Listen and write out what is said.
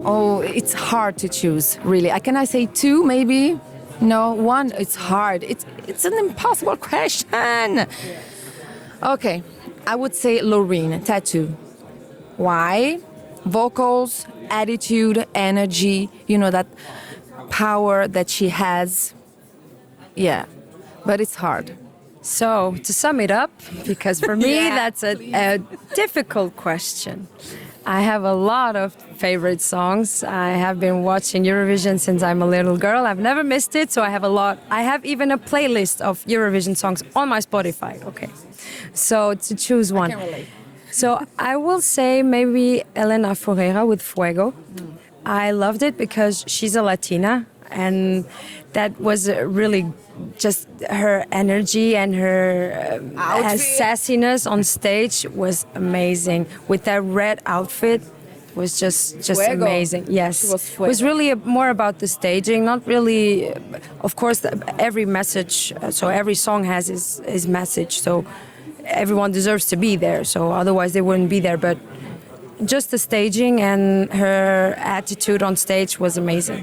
Oh, it's hard to choose, really. Can I say two, maybe? No, one. It's hard. It's an impossible question. Okay, I would say Loreen, Tattoo. Why? Vocals, attitude, energy. You know that power that she has. Yeah, but it's hard. So, to sum it up, because for me Yeah, that's a difficult question. I have a lot of favorite songs. I have been watching Eurovision since I'm a little girl. I've never missed it, so I have a lot. I have even a playlist of Eurovision songs on my Spotify. Okay. So, to choose one. Can relate. So, I will say maybe Elena Ferreira with Fuego. I loved it because she's a Latina, and that was really just her energy and her Outfit. sassiness on stage was amazing. With that red outfit, was just Fuego. amazing. Yes, She was it was fuego. really more about the staging, not really. Of course, every message. So every song has his message. So everyone deserves to be there. So otherwise they wouldn't be there. But just the staging and her attitude on stage was amazing.